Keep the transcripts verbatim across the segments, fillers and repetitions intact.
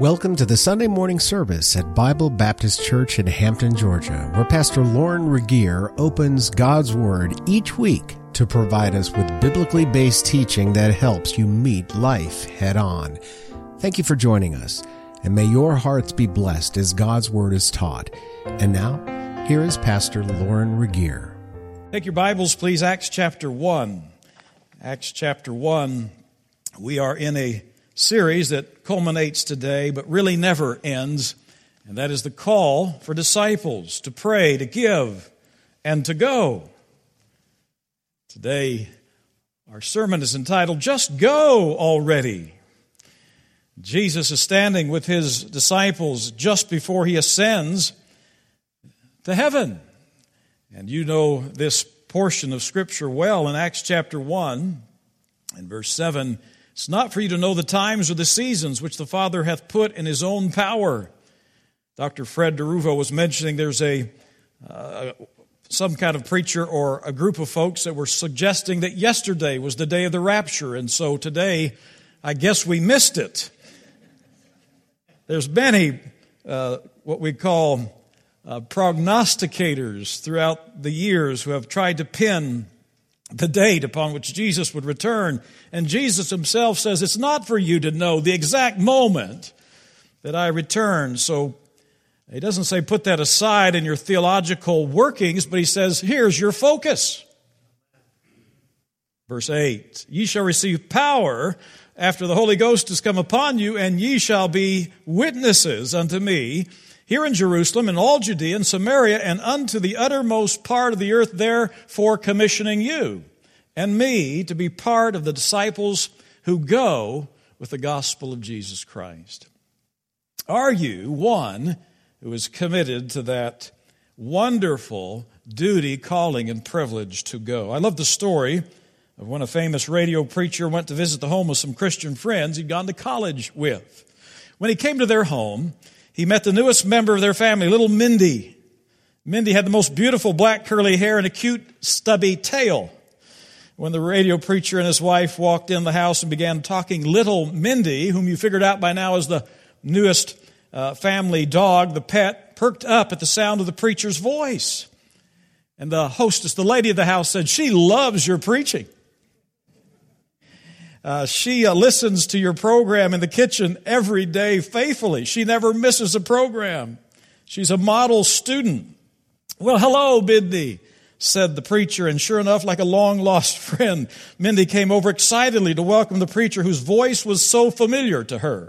Welcome to the Sunday morning service at Bible Baptist Church in Hampton, Georgia, where Pastor Lauren Regier opens God's Word each week to provide us with biblically based teaching that helps you meet life head on. Thank you for joining us, and may your hearts be blessed as God's Word is taught. And now, here is Pastor Lauren Regier. Take your Bibles, please, Acts chapter one. Acts chapter one, we are in a series that culminates today, but really never ends, and that is the call for disciples to pray, to give, and to go. Today, our sermon is entitled, Just Go Already. Jesus is standing with his disciples just before he ascends to heaven. And you know this portion of Scripture well in Acts chapter one, and verse seven, it's not for you to know the times or the seasons which the Father hath put in his own power. Doctor Fred DeRuvo was mentioning there's a uh, some kind of preacher or a group of folks that were suggesting that yesterday was the day of the rapture, and so today, I guess we missed it. There's many uh, what we call uh, prognosticators throughout the years who have tried to pin the date upon which Jesus would return. And Jesus himself says, it's not for you to know the exact moment that I return. So he doesn't say put that aside in your theological workings, but he says, here's your focus. Verse eight, ye shall receive power after the Holy Ghost has come upon you, and ye shall be witnesses unto me here in Jerusalem, and all Judea and Samaria, and unto the uttermost part of the earth, therefore commissioning you and me to be part of the disciples who go with the gospel of Jesus Christ. Are you one who is committed to that wonderful duty, calling, and privilege to go? I love the story of when a famous radio preacher went to visit the home of some Christian friends he'd gone to college with. When he came to their home, he met the newest member of their family, little Mindy. Mindy had the most beautiful black curly hair and a cute stubby tail. When the radio preacher and his wife walked in the house and began talking, little Mindy, whom you figured out by now is the newest uh, family dog, the pet, perked up at the sound of the preacher's voice. And the hostess, the lady of the house, said, she loves your preaching. Uh, she uh, listens to your program in the kitchen every day faithfully. She never misses a program. She's a model student. Well, hello, Mindy, said the preacher. And sure enough, like a long-lost friend, Mindy came over excitedly to welcome the preacher whose voice was so familiar to her.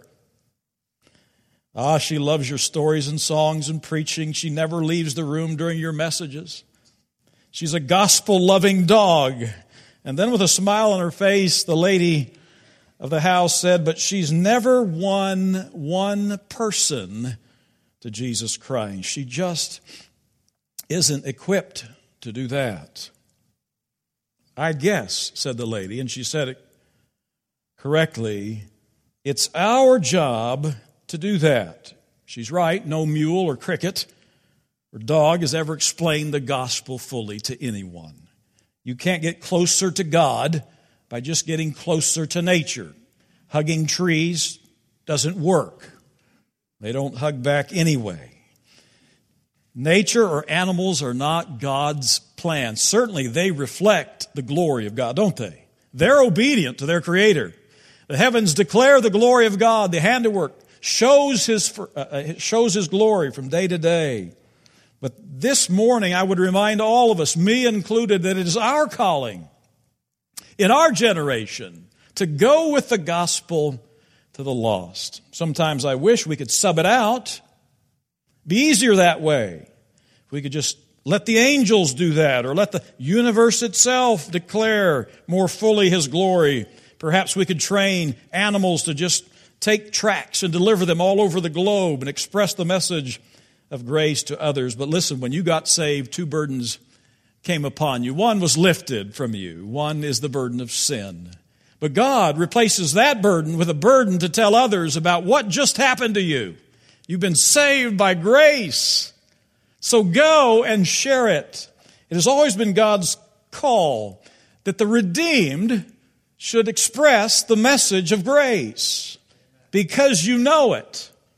Ah, she loves your stories and songs and preaching. She never leaves the room during your messages. She's a gospel-loving dog. And then with a smile on her face, the lady of the house said, but she's never won one person to Jesus Christ. She just isn't equipped to do that. I guess, said the lady, and she said it correctly, it's our job to do that. She's right. No mule or cricket or dog has ever explained the gospel fully to anyone. You can't get closer to God by just getting closer to nature. Hugging trees doesn't work. They don't hug back anyway. Nature or animals are not God's plan. Certainly they reflect the glory of God, don't they? They're obedient to their Creator. The heavens declare the glory of God. The handiwork shows His, uh, shows His glory from day to day. But this morning, I would remind all of us, me included, that it is our calling in our generation to go with the gospel to the lost. Sometimes I wish we could sub it out. Be easier that way. If we could just let the angels do that, or let the universe itself declare more fully His glory. Perhaps we could train animals to just take tracts and deliver them all over the globe and express the message of grace to others. But listen, when you got saved, two burdens came upon you. One was lifted from you. One is the burden of sin. But God replaces that burden with a burden to tell others about what just happened to you. You've been saved by grace. So go and share it. It has always been God's call that the redeemed should express the message of grace because you know it.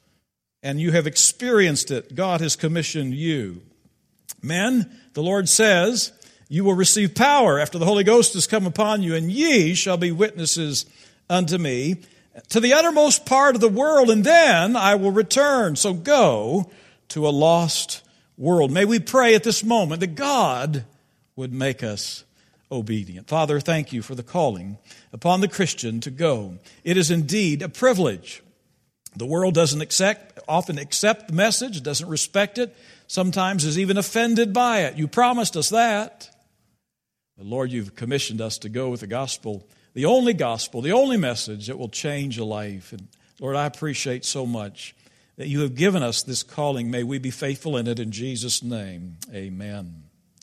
and you have experienced it. God has commissioned you. Men, the Lord says, you will receive power after the Holy Ghost has come upon you, and ye shall be witnesses unto me to the uttermost part of the world, and then I will return. So go to a lost world. May we pray at this moment that God would make us obedient. Father, thank you for the calling upon the Christian to go. It is indeed a privilege. The world doesn't accept, often accept the message, doesn't respect it, sometimes is even offended by it. You promised us that. But Lord, you've commissioned us to go with the gospel, the only gospel, the only message that will change a life. And Lord, I appreciate so much that you have given us this calling. May we be faithful in it in Jesus' name. Amen.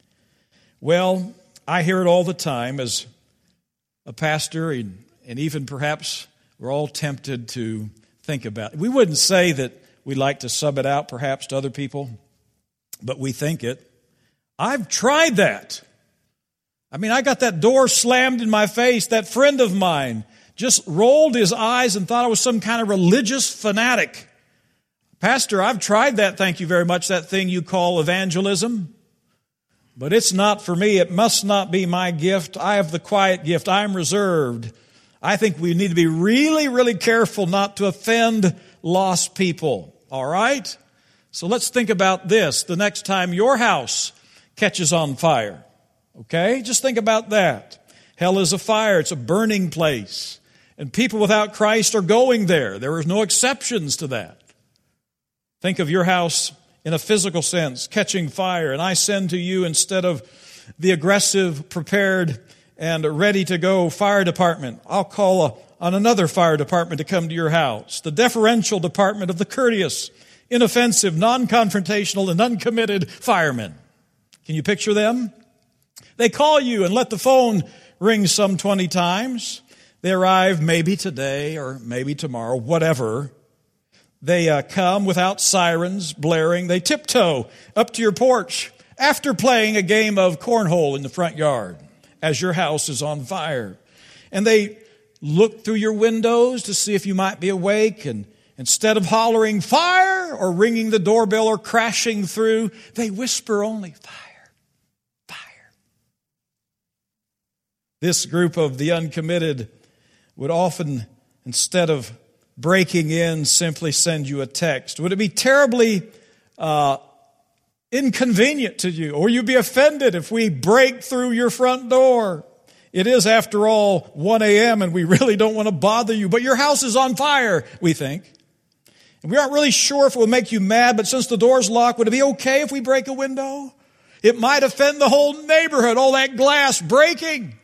Well, I hear it all the time as a pastor, and, and even perhaps we're all tempted to think about it. We wouldn't say that we like to sub it out perhaps to other people, but we think it. I've tried that. I mean, I got that door slammed in my face. That friend of mine just rolled his eyes and thought I was some kind of religious fanatic. Pastor, I've tried that, thank you very much, that thing you call evangelism. But it's not for me. It must not be my gift. I have the quiet gift. I'm reserved. I think we need to be really, really careful not to offend lost people. All right? So let's think about this the next time your house catches on fire. Okay? Just think about that. Hell is a fire. It's a burning place. And people without Christ are going there. There are no exceptions to that. Think of your house in a physical sense, catching fire, and I send to you, instead of the aggressive, prepared, and ready-to-go fire department, I'll call a, on another fire department to come to your house, the deferential department of the courteous, inoffensive, non-confrontational, and uncommitted firemen. Can you picture them? They call you and let the phone ring some twenty times. They arrive maybe today or maybe tomorrow, whatever. They uh, come without sirens blaring. They tiptoe up to your porch after playing a game of cornhole in the front yard as your house is on fire. And they look through your windows to see if you might be awake. And instead of hollering fire or ringing the doorbell or crashing through, they whisper only fire, fire. This group of the uncommitted would often, instead of breaking in, simply send you a text. Would it be terribly uh, inconvenient to you, or you'd be offended if we break through your front door? It is, after all, one a.m. and we really don't want to bother you, but your house is on fire, we think. And we aren't really sure if it will make you mad, but since the door's locked, would it be okay if we break a window? It might offend the whole neighborhood, all that glass breaking.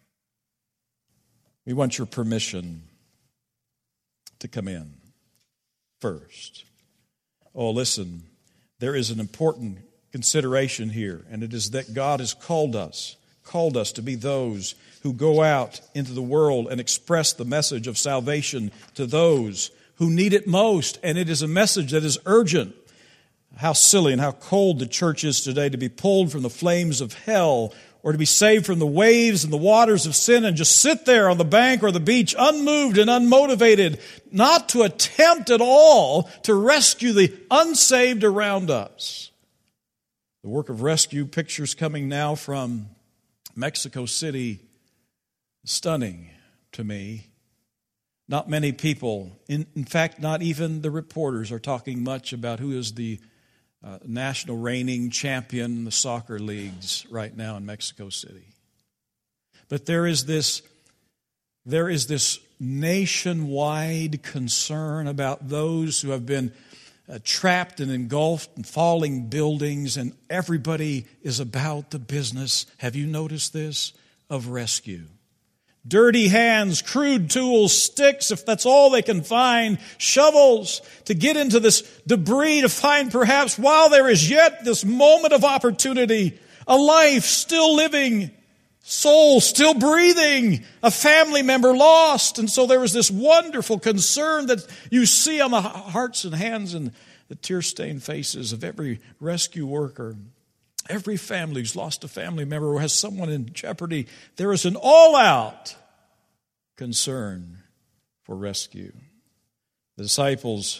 We want your permission to come in first. Oh, listen, there is an important consideration here, and it is that God has called us, called us to be those who go out into the world and express the message of salvation to those who need it most, and it is a message that is urgent. How silly and how cold the church is today to be pulled from the flames of hell, or to be saved from the waves and the waters of sin and just sit there on the bank or the beach unmoved and unmotivated, not to attempt at all to rescue the unsaved around us. The work of rescue, pictures coming now from Mexico City, stunning to me. Not many people, in, in fact, not even the reporters are talking much about who is the Uh, national reigning champion in the soccer leagues right now in Mexico City. But there is this, there is this nationwide concern about those who have been uh, trapped and engulfed in falling buildings, and everybody is about the business, have you noticed this, of rescue. Dirty hands, crude tools, sticks, if that's all they can find, shovels to get into this debris to find perhaps, while there is yet this moment of opportunity, a life still living, soul still breathing, a family member lost. And so there is this wonderful concern that you see on the hearts and hands and the tear-stained faces of every rescue worker. Every family who's lost a family member or has someone in jeopardy, there is an all-out concern for rescue. The disciples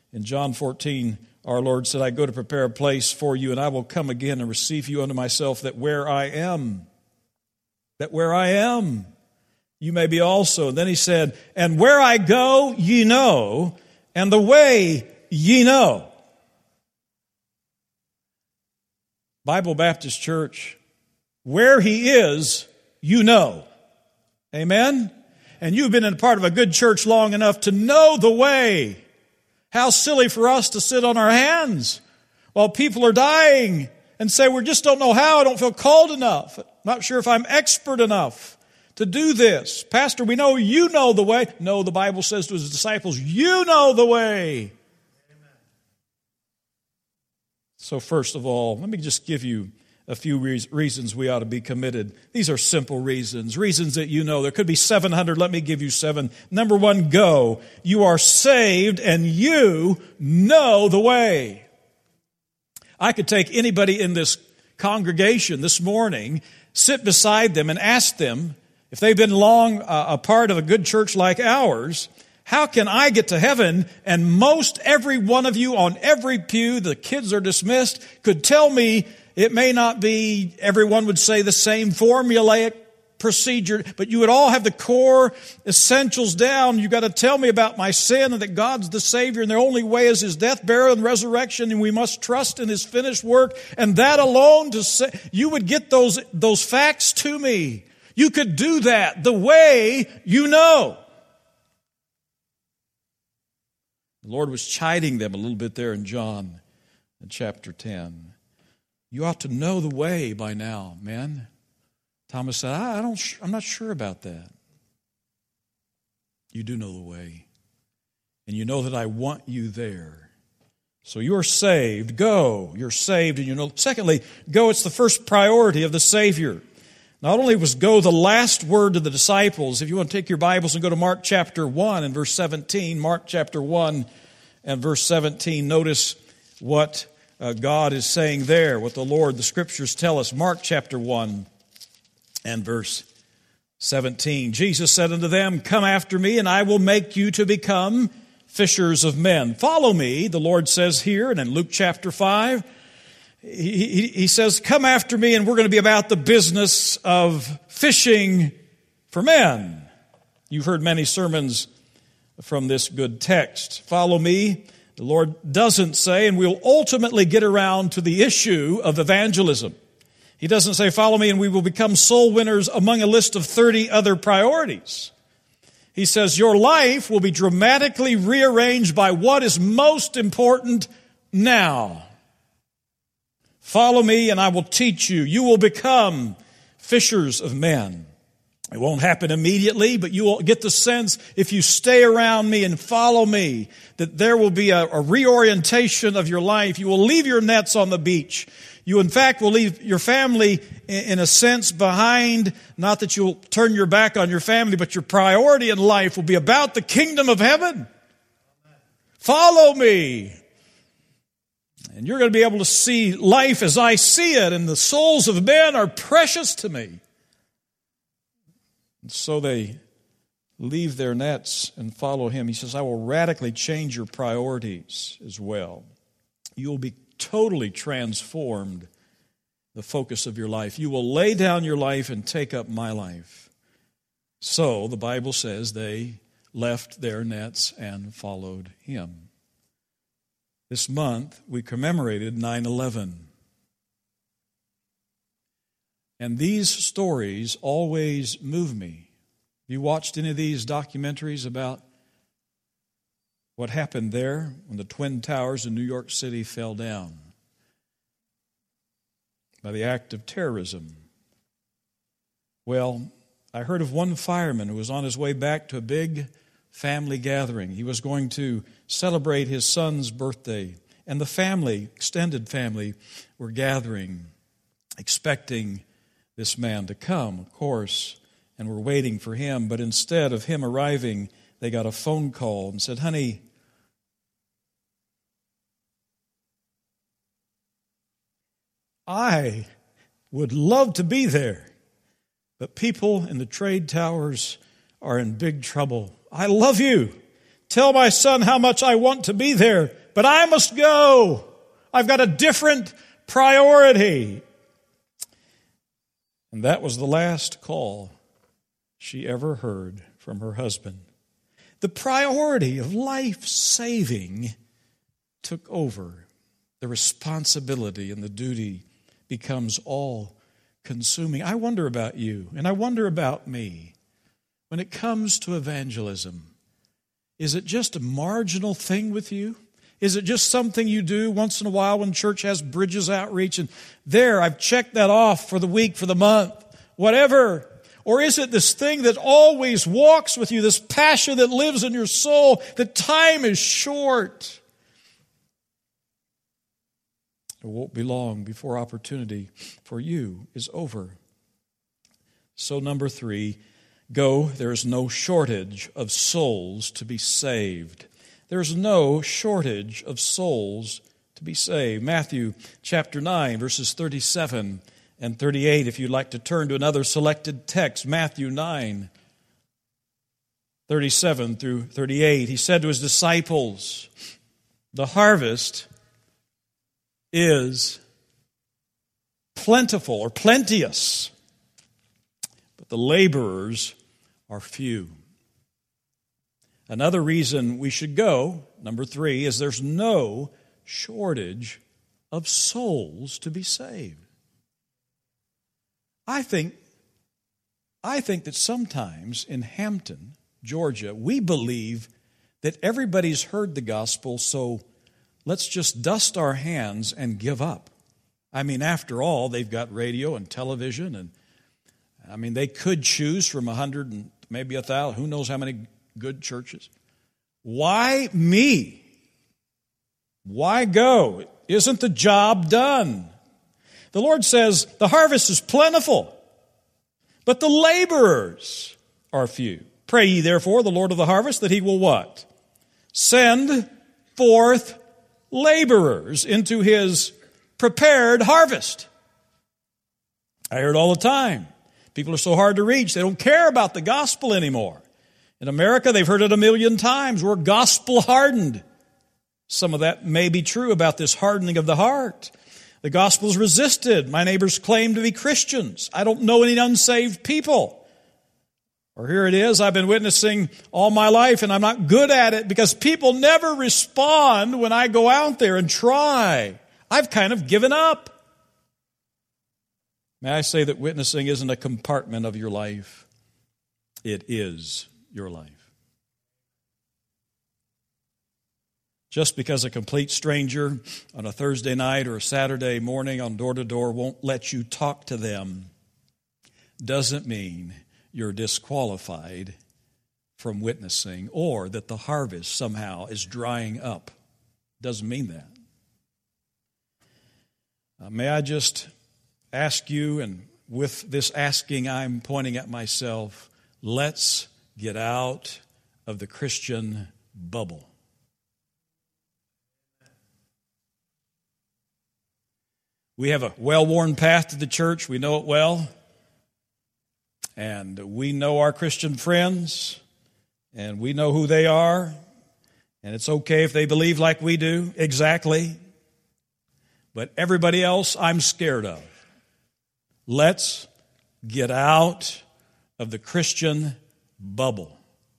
In John fourteen, our Lord said, I go to prepare a place for you, and I will come again and receive you unto myself, that where I am, that where I am, you may be also. And then he said, and where I go, ye know, and the way ye know. Bible Baptist Church, where he is, you know. Amen? And you've been in part of a good church long enough to know the way. How silly for us to sit on our hands while people are dying and say, we just don't know how, I don't feel called enough. I'm not sure if I'm expert enough to do this. Pastor, we know you know the way. No, the Bible says to his disciples, you know the way. Amen. So first of all, let me just give you a few reasons we ought to be committed. These are simple reasons, reasons that you know. There could be seven hundred. Let me give you seven. Number one, go. You are saved and you know the way. I could take anybody in this congregation this morning, sit beside them and ask them, if they've been long uh, a part of a good church like ours, how can I get to heaven? And most every one of you on every pew, the kids are dismissed, could tell me. It may not be, everyone would say the same formulaic procedure, but you would all have the core essentials down. You've got to tell me about my sin and that God's the Savior and the only way is His death, burial, and resurrection, and we must trust in His finished work. And that alone, to say, you would get those, those facts to me. You could do that the way you know. The Lord was chiding them a little bit there in John in chapter ten. You ought to know the way by now, man. Thomas said, I don't, I'm not sure about that. You do know the way. And you know that I want you there. So you're saved. Go. You're saved and you know. Secondly, go. It's the first priority of the Savior. Not only was go the last word to the disciples, if you want to take your Bibles and go to Mark chapter one and verse seventeen, Mark chapter one and verse seventeen, notice what Uh, God is saying there, what the Lord, the Scriptures tell us. Mark chapter one and verse seventeen. Jesus said unto them, come after me, and I will make you to become fishers of men. Follow me, the Lord says here, and in Luke chapter five, he, he, he says, come after me, and we're going to be about the business of fishing for men. You've heard many sermons from this good text. Follow me. The Lord doesn't say, and we'll ultimately get around to the issue of evangelism. He doesn't say, follow me and we will become soul winners among a list of thirty other priorities. He says, your life will be dramatically rearranged by what is most important now. Follow me and I will teach you. You will become fishers of men. It won't happen immediately, but you will get the sense, if you stay around me and follow me, that there will be a, a reorientation of your life. You will leave your nets on the beach. You, in fact, will leave your family, in, in a sense, behind. Not that you'll turn your back on your family, but your priority in life will be about the kingdom of heaven. Follow me. And you're going to be able to see life as I see it, and the souls of men are precious to me. And so they leave their nets and follow him. He says, I will radically change your priorities as well. You will be totally transformed, the focus of your life. You will lay down your life and take up my life. So the Bible says they left their nets and followed him. This month we commemorated nine eleven. And these stories always move me. Have you watched any of these documentaries about what happened there when the Twin Towers in New York City fell down by the act of terrorism? Well, I heard of one fireman who was on his way back to a big family gathering. He was going to celebrate his son's birthday, and the family, extended family, were gathering, expecting this man to come, of course, and were waiting for him. But instead of him arriving, they got a phone call and said, honey, I would love to be there, but people in the trade towers are in big trouble. I love you. Tell my son how much I want to be there, but I must go. I've got a different priority. And that was the last call she ever heard from her husband. The priority of life-saving took over. The responsibility and the duty becomes all-consuming. I wonder about you, and I wonder about me. When it comes to evangelism, is it just a marginal thing with you? Is it just something you do once in a while when church has Bridges Outreach and there, I've checked that off for the week, for the month, whatever? Or is it this thing that always walks with you, this passion that lives in your soul, that time is short? It won't be long before opportunity for you is over. So number three, go, there is no shortage of souls to be saved. There's no shortage of souls to be saved. Matthew chapter nine, verses thirty-seven and thirty-eight, if you'd like to turn to another selected text, Matthew nine, thirty-seven through thirty-eight. He said to his disciples, the harvest is plentiful or plenteous, but the laborers are few. Another reason we should go, number three, is there's no shortage of souls to be saved. I think, I think that sometimes in Hampton, Georgia, we believe that everybody's heard the gospel, so let's just dust our hands and give up. I mean, after all, they've got radio and television, and I mean, they could choose from a hundred and maybe a thousand, who knows how many good churches. Why me? Why go? Isn't the job done? The Lord says the harvest is plentiful, but the laborers are few. Pray ye therefore the Lord of the harvest that he will what? Send forth laborers into his prepared harvest. I hear it all the time. People are so hard to reach, they don't care about the gospel anymore. In America, they've heard it a million times. We're gospel hardened. Some of that may be true about this hardening of the heart. The gospel is resisted. My neighbors claim to be Christians. I don't know any unsaved people. Or here it is, I've been witnessing all my life and I'm not good at it because people never respond when I go out there and try. I've kind of given up. May I say that witnessing isn't a compartment of your life. It is your life. Just because a complete stranger on a Thursday night or a Saturday morning on door to door won't let you talk to them doesn't mean you're disqualified from witnessing or that the harvest somehow is drying up. Doesn't mean that. Uh, may I just ask you, and with this asking I'm pointing at myself, let's get out of the Christian bubble. We have a well-worn path to the church. We know it well. And we know our Christian friends. And we know who they are. And it's okay if they believe like we do. Exactly. But everybody else I'm scared of. Let's get out of the Christian bubble.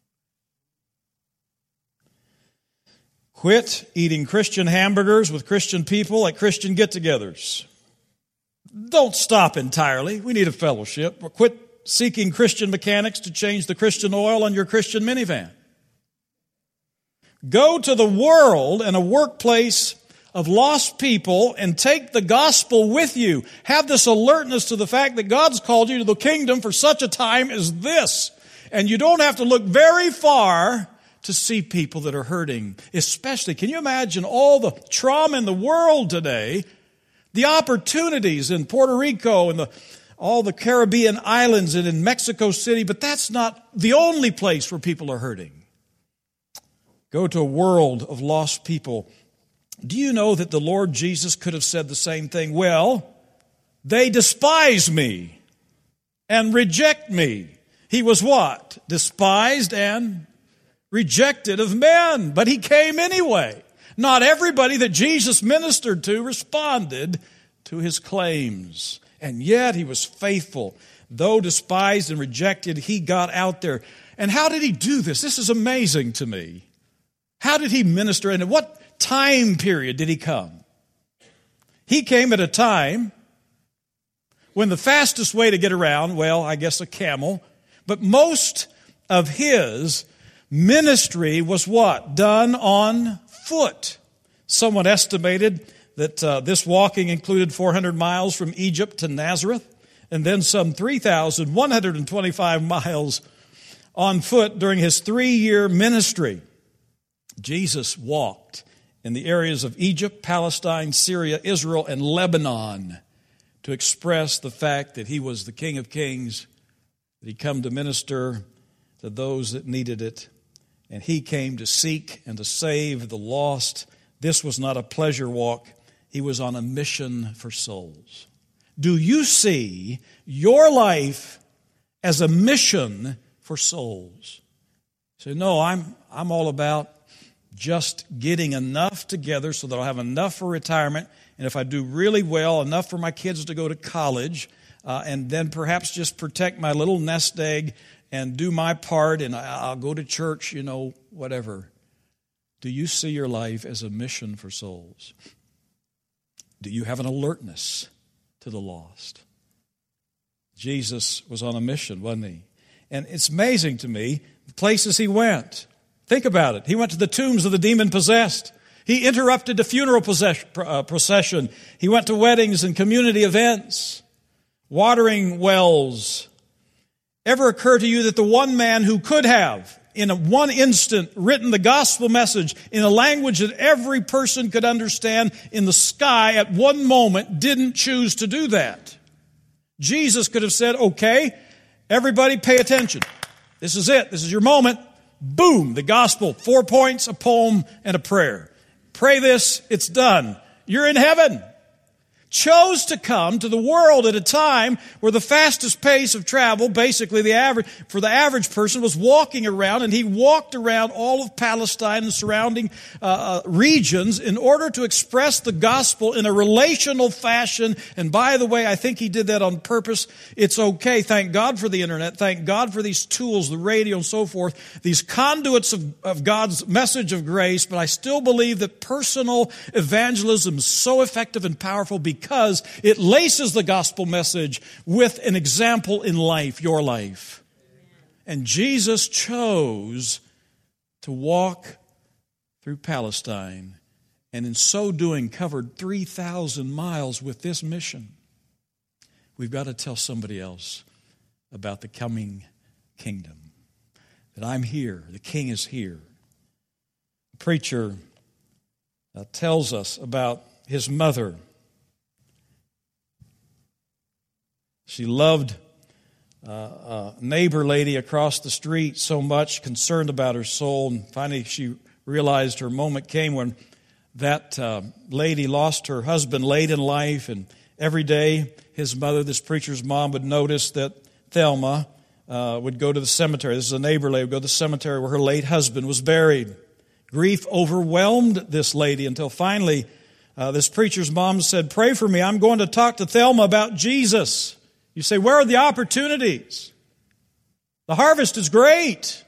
Quit eating Christian hamburgers with Christian people at Christian get-togethers. Don't stop entirely. We need a fellowship. Or quit seeking Christian mechanics to change the Christian oil on your Christian minivan. Go to the world and a workplace of lost people and take the gospel with you. Have this alertness to the fact that God's called you to the kingdom for such a time as this. And you don't have to look very far to see people that are hurting. Especially, can you imagine all the trauma in the world today? The opportunities in Puerto Rico and the, all the Caribbean islands and in Mexico City, but that's not the only place where people are hurting. Go to a world of lost people. Do you know that the Lord Jesus could have said the same thing? Well, they despise me and reject me. He was what? Despised and rejected of men, but he came anyway. Not everybody that Jesus ministered to responded to his claims. And yet he was faithful. Though despised and rejected, he got out there. And how did he do this? This is amazing to me. How did he minister? And at what time period did he come? He came at a time when the fastest way to get around, well, I guess a camel, but most of his ministry was what? Done on foot. Someone estimated that uh, this walking included four hundred miles from Egypt to Nazareth, and then some three thousand one hundred twenty-five miles on foot during his three-year ministry. Jesus walked in the areas of Egypt, Palestine, Syria, Israel, and Lebanon to express the fact that he was the King of Kings, that he'd come to minister to those that needed it, and he came to seek and to save the lost. This was not a pleasure walk. He was on a mission for souls. Do you see your life as a mission for souls? So no, I'm I'm all about just getting enough together so that I'll have enough for retirement, and if I do really well, enough for my kids to go to college, uh, and then perhaps just protect my little nest egg and do my part, and I'll go to church, you know, whatever. Do you see your life as a mission for souls? Do you have an alertness to the lost? Jesus was on a mission, wasn't he? And it's amazing to me, the places he went. Think about it. He went to the tombs of the demon-possessed. He interrupted the funeral procession. He went to weddings and community events, watering wells. Ever occur to you that the one man who could have, in a one instant, written the gospel message in a language that every person could understand in the sky at one moment, didn't choose to do that? Jesus could have said, okay, everybody pay attention. This is it. This is your moment. Boom, the gospel, four points, a poem, and a prayer. Pray this, it's done. You're in heaven. Chose to come to the world at a time where the fastest pace of travel, basically the average, for the average person, was walking around, and he walked around all of Palestine and surrounding uh, regions in order to express the gospel in a relational fashion. And by the way, I think he did that on purpose. It's okay. Thank God for the internet. Thank God for these tools, the radio and so forth, these conduits of, of God's message of grace. But I still believe that personal evangelism is so effective and powerful because Because it laces the gospel message with an example in life, your life. And Jesus chose to walk through Palestine, and in so doing covered three thousand miles with this mission. We've got to tell somebody else about the coming kingdom. That I'm here, the King is here. The preacher uh, tells us about his mother. She loved uh, a neighbor lady across the street so much, concerned about her soul. And finally she realized her moment came when that uh, lady lost her husband late in life. And every day his mother, this preacher's mom, would notice that Thelma uh, would go to the cemetery. This is a neighbor lady, would go to the cemetery where her late husband was buried. Grief overwhelmed this lady until finally uh, this preacher's mom said, "Pray for me. I'm going to talk to Thelma about Jesus." You say, where are the opportunities? The harvest is great.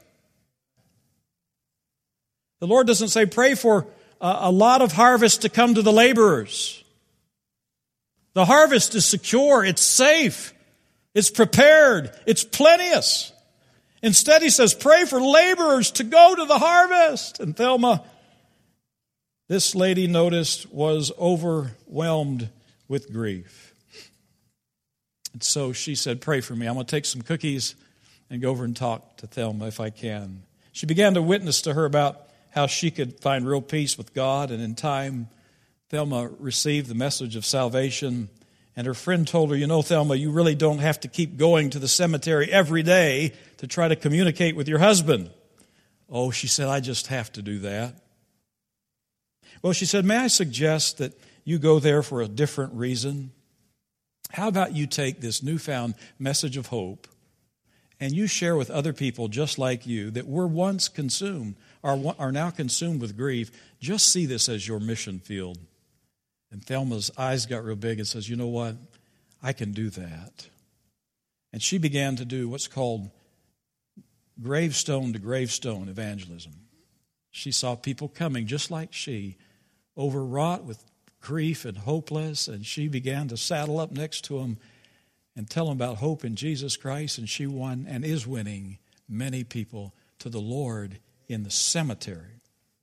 The Lord doesn't say pray for a lot of harvest to come to the laborers. The harvest is secure, it's safe, it's prepared, it's plenteous. Instead, he says, pray for laborers to go to the harvest. And Thelma, this lady noticed, was overwhelmed with grief. And so she said, pray for me. I'm going to take some cookies and go over and talk to Thelma if I can. She began to witness to her about how she could find real peace with God. And in time, Thelma received the message of salvation. And her friend told her, you know, Thelma, you really don't have to keep going to the cemetery every day to try to communicate with your husband. Oh, she said, I just have to do that. Well, she said, may I suggest that you go there for a different reason? How about you take this newfound message of hope and you share with other people just like you that were once consumed. are, are now consumed with grief, just see this as your mission field. And Thelma's eyes got real big and says, you know what? I can do that. And she began to do what's called gravestone to gravestone evangelism. She saw people coming just like she, overwrought with grief and hopeless, and she began to saddle up next to them and tell them about hope in Jesus Christ, and she won and is winning many people to the Lord in the cemetery.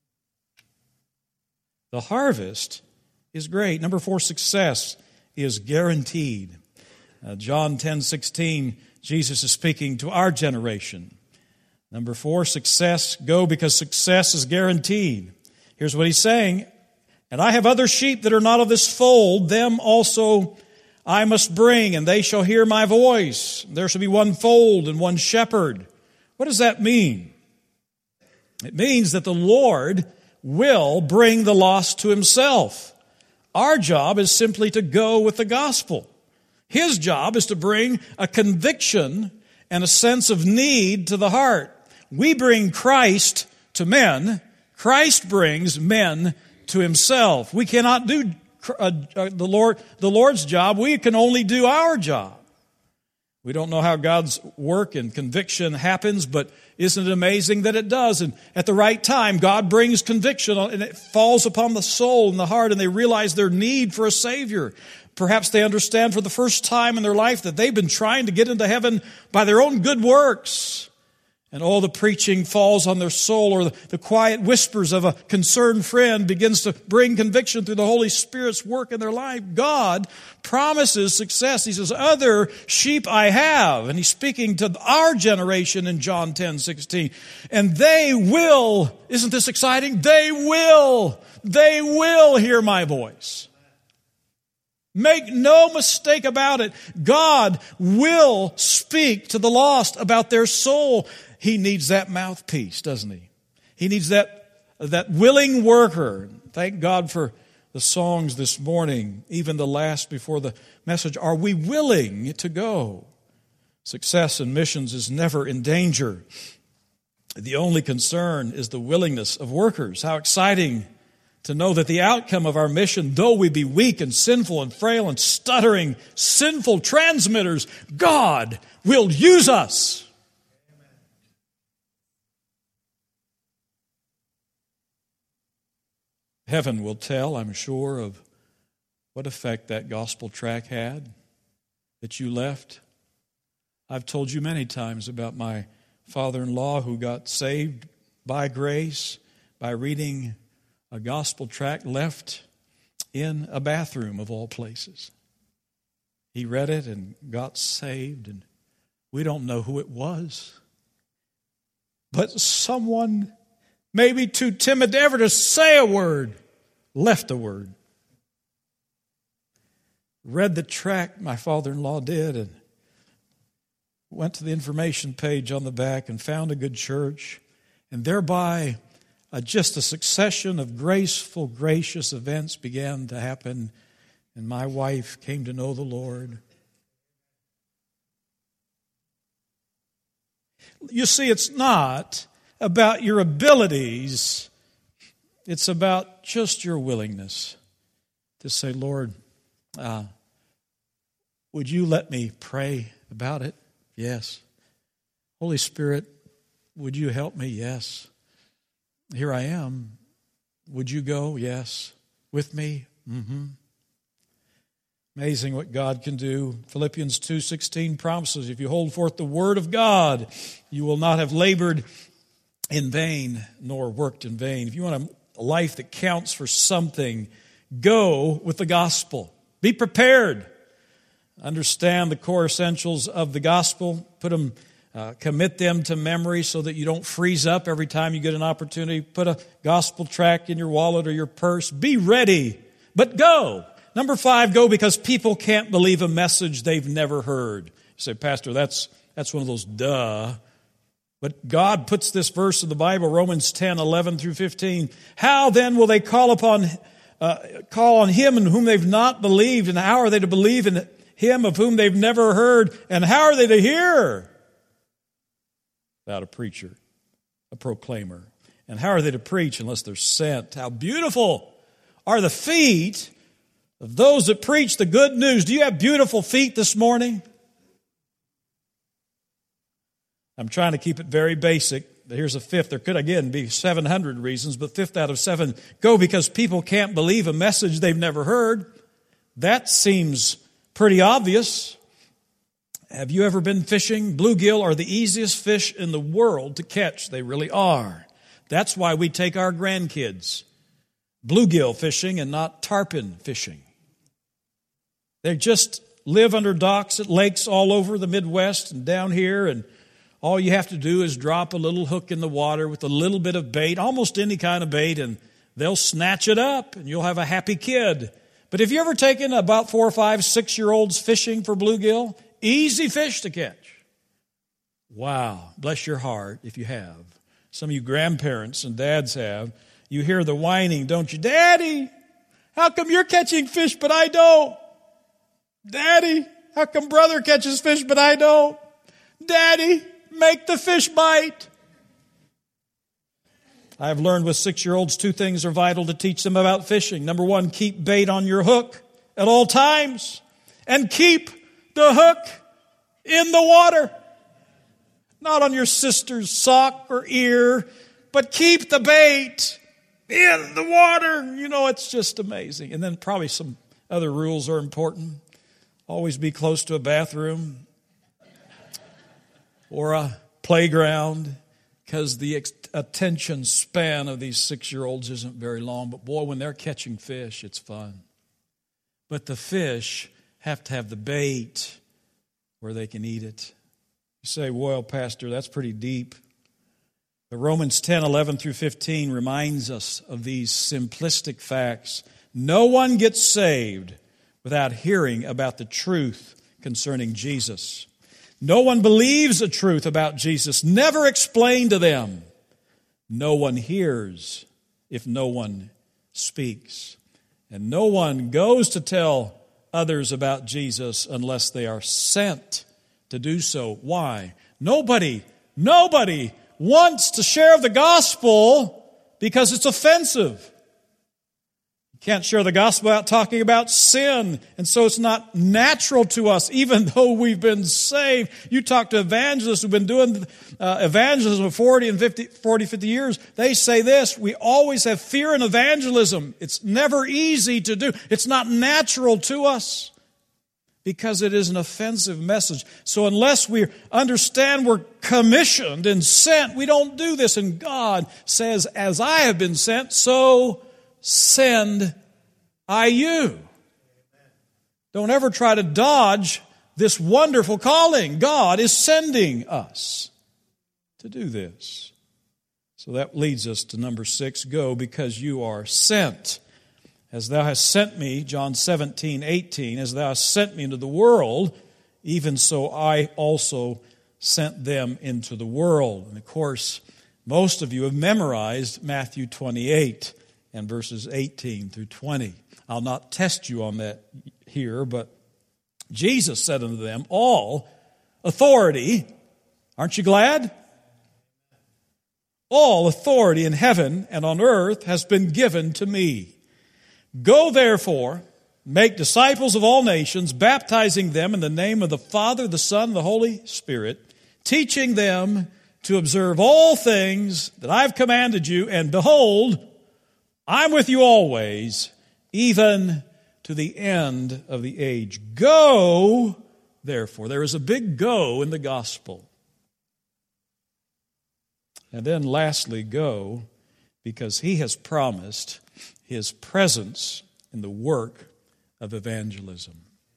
The harvest is great. Number four, success is guaranteed. Uh, John ten sixteen, Jesus is speaking to our generation. Number four, success, go because success is guaranteed. Here's what he's saying. And I have other sheep that are not of this fold, them also I must bring, and they shall hear my voice. There shall be one fold and one shepherd. What does that mean? It means that the Lord will bring the lost to himself. Our job is simply to go with the gospel. His job is to bring a conviction and a sense of need to the heart. We bring Christ to men. Christ brings men to himself. We cannot do uh, uh, the Lord, the Lord's job. We can only do our job. We don't know how God's work and conviction happens, but isn't it amazing that it does? And at the right time, God brings conviction and it falls upon the soul and the heart, and they realize their need for a Savior. Perhaps they understand for the first time in their life that they've been trying to get into heaven by their own good works. And all the preaching falls on their soul, or the, the quiet whispers of a concerned friend begins to bring conviction through the Holy Spirit's work in their life. God promises success. He says, other sheep I have. And he's speaking to our generation in John ten sixteen. And they will, isn't this exciting? They will, they will hear my voice. Make no mistake about it. God will speak to the lost about their soul. He needs that mouthpiece, doesn't he? He needs that, that willing worker. Thank God for the songs this morning, even the last before the message. Are we willing to go? Success in missions is never in danger. The only concern is the willingness of workers. How exciting to know that the outcome of our mission, though we be weak and sinful and frail and stuttering, sinful transmitters, God will use us. Heaven will tell, I'm sure, of what effect that gospel tract had that you left. I've told you many times about my father-in-law who got saved by grace by reading a gospel tract left in a bathroom of all places. He read it and got saved, and we don't know who it was. But someone, maybe too timid ever to say a word, left a word. Read the tract my father-in-law did and went to the information page on the back and found a good church, and thereby uh, just a succession of graceful, gracious events began to happen, and my wife came to know the Lord. You see, it's not about your abilities. It's about just your willingness to say, Lord, uh, would you let me pray about it? Yes. Holy Spirit, would you help me? Yes. Here I am. Would you go? Yes. With me? Mm-hmm. Amazing what God can do. Philippians two sixteen promises, if you hold forth the word of God, you will not have labored in vain nor worked in vain. If you want a life that counts for something, go with the gospel. Be prepared. Understand the core essentials of the gospel. Put them, uh, commit them to memory so that you don't freeze up every time you get an opportunity. Put a gospel tract in your wallet or your purse. Be ready, but go. Number five, go because people can't believe a message they've never heard. You say, Pastor, that's that's one of those duh. But God puts this verse in the Bible, Romans ten, eleven through fifteen. How then will they call upon uh, call on him in whom they've not believed? And how are they to believe in him of whom they've never heard? And how are they to hear? Without a preacher, a proclaimer. And how are they to preach unless they're sent? How beautiful are the feet of those that preach the good news. Do you have beautiful feet this morning? I'm trying to keep it very basic. Here's a fifth. There could, again, be seven hundred reasons, but fifth out of seven, go because people can't believe a message they've never heard. That seems pretty obvious. Have you ever been fishing? Bluegill are the easiest fish in the world to catch. They really are. That's why we take our grandkids bluegill fishing and not tarpon fishing. They just live under docks at lakes all over the Midwest and down here, and all you have to do is drop a little hook in the water with a little bit of bait, almost any kind of bait, and they'll snatch it up, and you'll have a happy kid. But have you ever taken about four or five, six-year-olds fishing for bluegill? Easy fish to catch. Wow, bless your heart if you have. Some of you grandparents and dads have. You hear the whining, don't you? Daddy, how come you're catching fish but I don't? Daddy, how come brother catches fish but I don't? Daddy, make the fish bite. I've learned with six-year-olds two things are vital to teach them about fishing. Number one, keep bait on your hook at all times. And keep the hook in the water. Not on your sister's sock or ear, but keep the bait in the water. You know, it's just amazing. And then probably some other rules are important. Always be close to a bathroom or a playground, because the ex- attention span of these six-year-olds isn't very long. But boy, when they're catching fish, it's fun. But the fish have to have the bait where they can eat it. You say, well, Pastor, that's pretty deep. But Romans ten, eleven through fifteen reminds us of these simplistic facts. No one gets saved without hearing about the truth concerning Jesus. No one believes the truth about Jesus, never explained to them. No one hears if no one speaks. And no one goes to tell others about Jesus unless they are sent to do so. Why? Nobody, nobody wants to share the gospel because it's offensive. You can't share the gospel without talking about sin, and so it's not natural to us, even though we've been saved. You talk to evangelists who've been doing uh, evangelism for forty and fifty, forty, fifty years. They say this: we always have fear in evangelism. It's never easy to do. It's not natural to us, because it is an offensive message. So unless we understand we're commissioned and sent, we don't do this. And God says, as I have been sent, so send I you. Don't ever try to dodge this wonderful calling. God is sending us to do this. So that leads us to number six, go because you are sent. As thou hast sent me, John seventeen, eighteen, as thou hast sent me into the world, even so I also sent them into the world. And of course, most of you have memorized Matthew twenty-eight and verses eighteen through twenty. I'll not test you on that here, but Jesus said unto them, all authority, aren't you glad? All authority in heaven and on earth has been given to me. Go therefore, make disciples of all nations, baptizing them in the name of the Father, the Son, and the Holy Spirit, teaching them to observe all things that I've commanded you, and behold, I'm with you always, even to the end of the age. Go, therefore. There is a big go in the gospel. And then lastly, go, because he has promised his presence in the work of evangelism.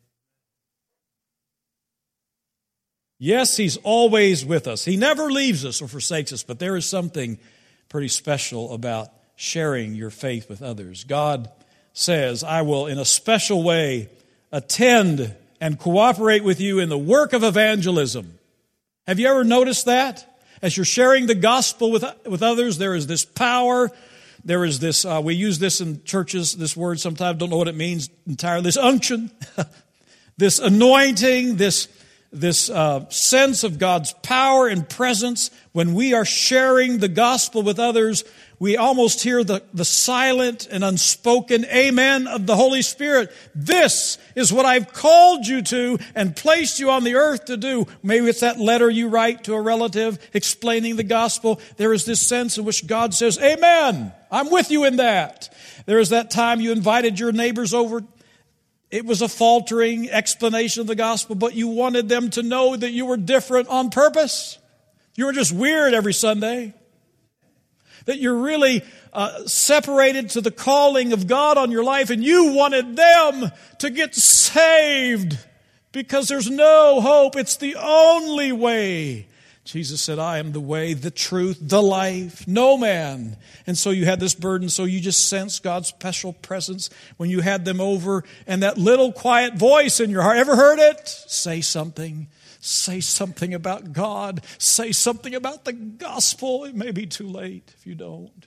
Yes, he's always with us. He never leaves us or forsakes us, but there is something pretty special about sharing your faith with others. God says, I will in a special way attend and cooperate with you in the work of evangelism. Have you ever noticed that? As you're sharing the gospel with, with others, there is this power. There is this, uh, we use this in churches, this word sometimes, don't know what it means entirely, this unction, this anointing, this this uh, sense of God's power and presence when we are sharing the gospel with others. We almost hear the, the silent and unspoken amen of the Holy Spirit. This is what I've called you to and placed you on the earth to do. Maybe it's that letter you write to a relative explaining the gospel. There is this sense in which God says, amen, I'm with you in that. There is that time you invited your neighbors over. It was a faltering explanation of the gospel, but you wanted them to know that you were different on purpose. You were just weird every Sunday. That you're really uh, separated to the calling of God on your life, and you wanted them to get saved because there's no hope. It's the only way. Jesus said, I am the way, the truth, the life, no man. And so you had this burden, so you just sensed God's special presence when you had them over, and that little quiet voice in your heart. Ever heard it? Say something. Say something about God. Say something about the gospel. It may be too late if you don't.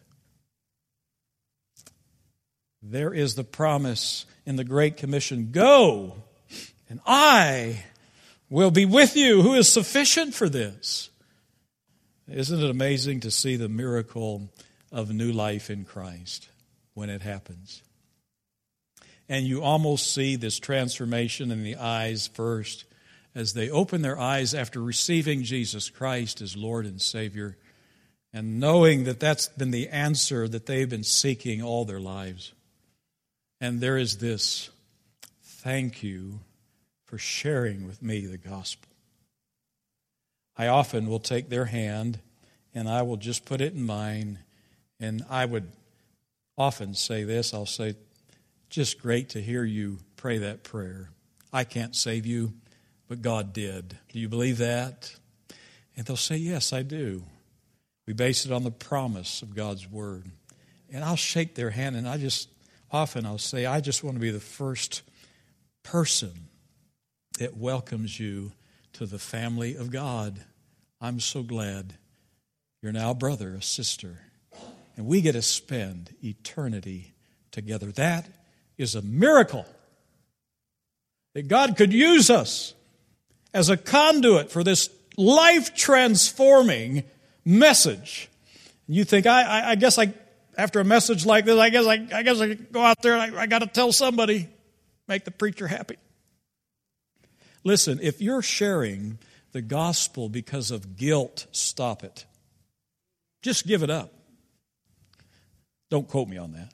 There is the promise in the Great Commission. Go, and I will be with you. Who is sufficient for this? Isn't it amazing to see the miracle of new life in Christ when it happens? And you almost see this transformation in the eyes first, as they open their eyes after receiving Jesus Christ as Lord and Savior and knowing that that's been the answer that they've been seeking all their lives. And there is this, thank you for sharing with me the gospel. I often will take their hand and I will just put it in mine, and I would often say this, I'll say, just great to hear you pray that prayer. I can't save you, but God did. Do you believe that? And they'll say, yes, I do. We base it on the promise of God's word. And I'll shake their hand, and I just, often I'll say, I just want to be the first person that welcomes you to the family of God. I'm so glad you're now a brother, a sister, and we get to spend eternity together. That is a miracle that God could use us as a conduit for this life-transforming message. You think, I, I, I guess I, after a message like this, I guess I, I guess I go out there and I, I got to tell somebody, make the preacher happy. Listen, if you're sharing the gospel because of guilt, stop it. Just give it up. Don't quote me on that.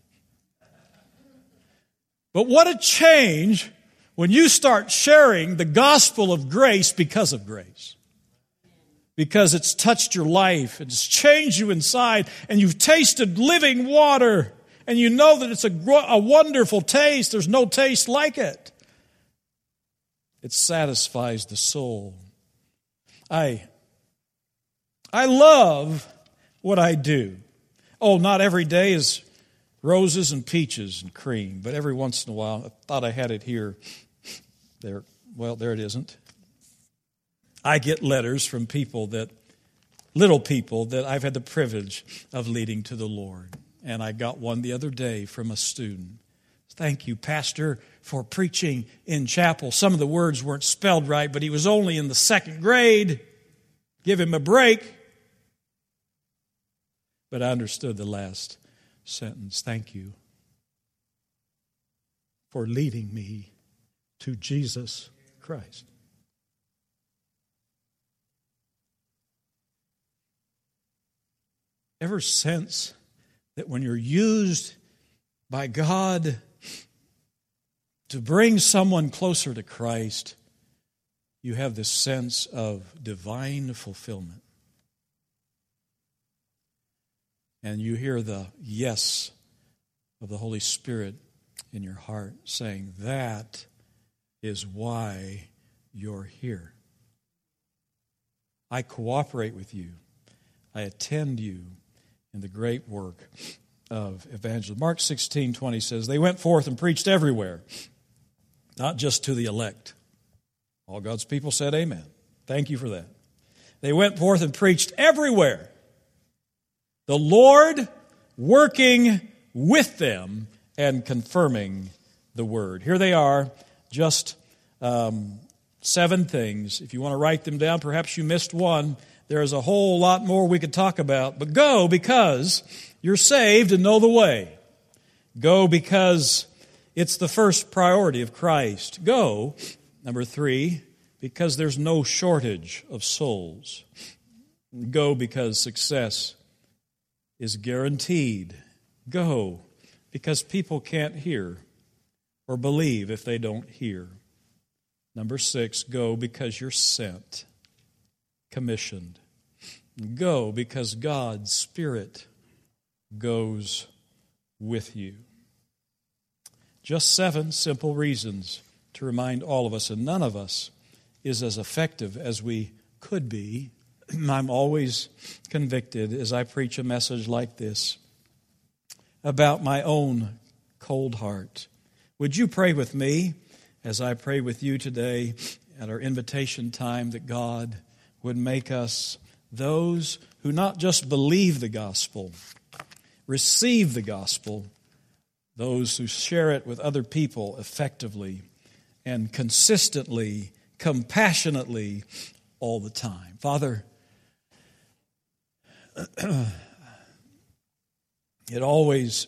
But what a change when you start sharing the gospel of grace because of grace. Because it's touched your life, it's changed you inside, and you've tasted living water, and you know that it's a, a wonderful taste. There's no taste like it. It satisfies the soul. I, I love what I do. Oh, not every day is roses and peaches and cream, but every once in a while, I thought I had it here. There, well, there it isn't. I get letters from people that, little people that I've had the privilege of leading to the Lord. And I got one the other day from a student. Thank you, Pastor, for preaching in chapel. Some of the words weren't spelled right, but he was only in the second grade. Give him a break. But I understood the last sentence. Thank you for leading me to Jesus Christ. Ever sense that when you're used by God to bring someone closer to Christ, you have this sense of divine fulfillment? And you hear the yes of the Holy Spirit in your heart saying, that is why you're here. I cooperate with you. I attend you in the great work of evangelism. Mark sixteen twenty says, they went forth and preached everywhere, not just to the elect. All God's people said amen. Thank you for that. They went forth and preached everywhere, the Lord working with them and confirming the word. Here they are, just um, Seven things. If you want to write them down, perhaps you missed one. There's a whole lot more we could talk about. But go because you're saved and know the way. Go because it's the first priority of Christ. Go, number three, because there's no shortage of souls. Go because success is guaranteed. Go because people can't hear or believe if they don't hear. Number six, go because you're sent, commissioned. Go because God's Spirit goes with you. Just seven simple reasons to remind all of us, and none of us is as effective as we could be. I'm always convicted as I preach a message like this about my own cold heart. Would you pray with me as I pray with you today at our invitation time that God would make us those who not just believe the gospel, receive the gospel, those who share it with other people effectively and consistently, compassionately, all the time. Father, it always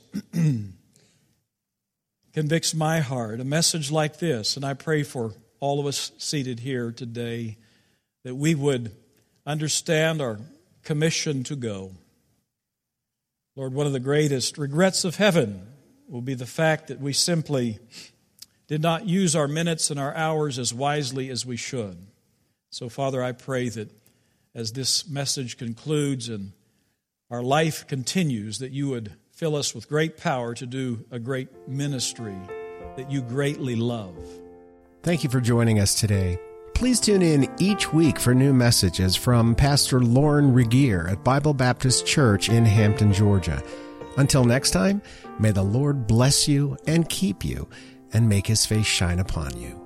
convicts my heart, a message like this, and I pray for all of us seated here today that we would understand our commission to go. Lord, one of the greatest regrets of heaven will be the fact that we simply did not use our minutes and our hours as wisely as we should. So, Father, I pray that as this message concludes and our life continues, that you would fill us with great power to do a great ministry that you greatly love. Thank you for joining us today. Please tune in each week for new messages from Pastor Lauren Regier at Bible Baptist Church in Hampton, Georgia. Until next time, may the Lord bless you and keep you and make his face shine upon you.